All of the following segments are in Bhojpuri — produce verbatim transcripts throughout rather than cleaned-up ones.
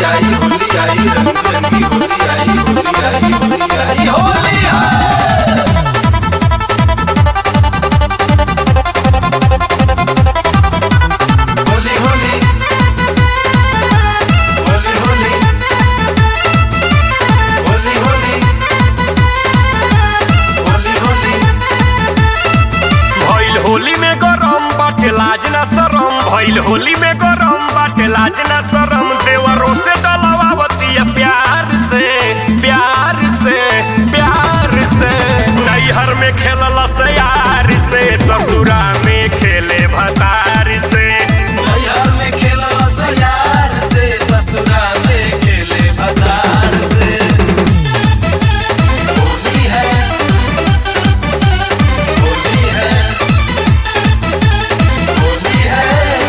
आई होली आई रंग बिरंगी होली आई होली आई होली आई होली है। होली होली होली होली होली होली होली होली भइल होली में गरम बाटे लाज ना शरम भइल होली में गरम बाटे लाज ना शरम देवरों से डलवावतिया प्यार से प्यार से प्यार से नैहर में खेलल से यार से ससुरा में खेले भतार से नैहर में खेलल से यार से ससुरा में खेले भतार से। होली है होली है होली है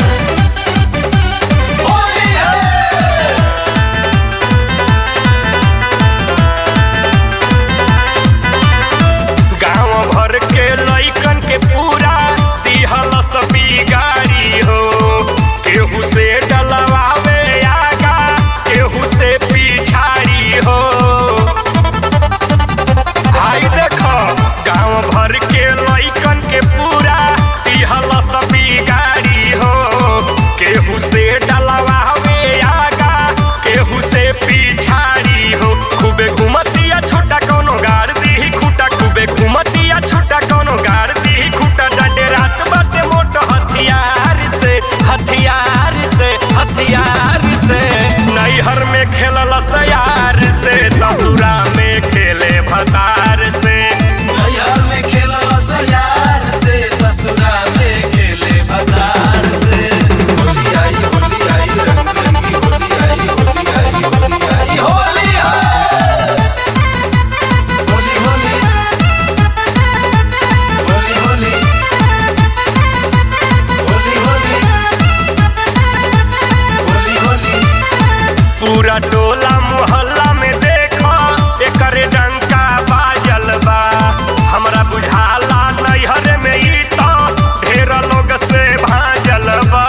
होली है। गाँव भर के लइकन के पूरा दिहल सभी गाड़ी हो केहू से डलवावे आगा केहू से पिछाड़ी हो। हाय देखो गाँव भर के लइकन के पूरा दिहल सभी गाड़ी हो केहू से डलवावे आगा केहू से पिछाड़ी हो। खूबे घुमतिया छोटा कोनो गाड़ दी खूटा खूबे घुमतिया छोटा कोनो गाड़ दी खूटा डंडे रात बाटे मोटो हथियार से हथियार से हथियार से नैहर में खेलल से यार से ससुरा में खेले भतार से नैहर में खेलल से यार से ससुरा में खेले भतार से। होली आई होली आई रंग बिरंगी होली आई होली आई होली आई होली है। होली होली होली होली होली होली होली होली। पूरा टोला मोहल्ला में देखो एकरे डंका बाजल बा हमरा बुझाला नैहर में ई तो ढेर लोग से भाजल बा।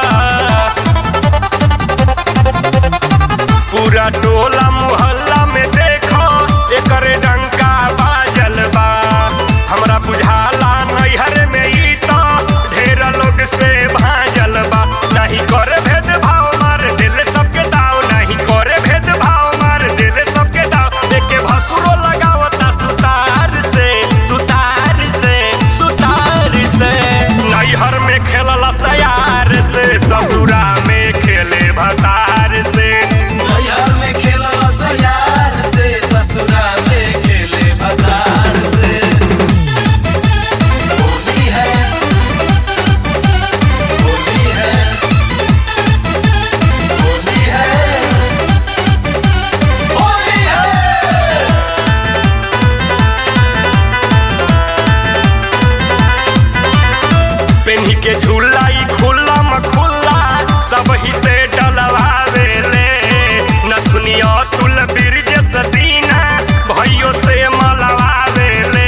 पूरा टोला मोहल्ला में देखो एकरे डंका बाजल बा हमरा बुझाला नैहर में ई तो ढेर लोग से भाजल बा। नहीं करे भेदभाव मार दिल सबके दाव नहीं करे भेदभाव मार दिल सबके दाव देखे भसुरो लगावता सुतार से सुतार से सुतार से नैहर में खेलल से यार से ससुरा में खेले भतार से नैहर में खेलल से यार से ससुरा में खेले भतार से। होली है होली है होली है होली है। पेन्ही के झूलाई खुल्ला मखुल्ला सब ही से डलवावे ले नथुनिया तुल बिरज सदीना भइयो से मलवावे ले।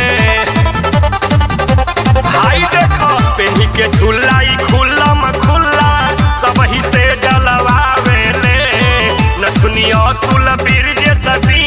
हाय देखो पेन्ही के झूलाई खुल्ला मखुल्ला सब ही से डलवावे ले नथुनिया तुल बिरज सदी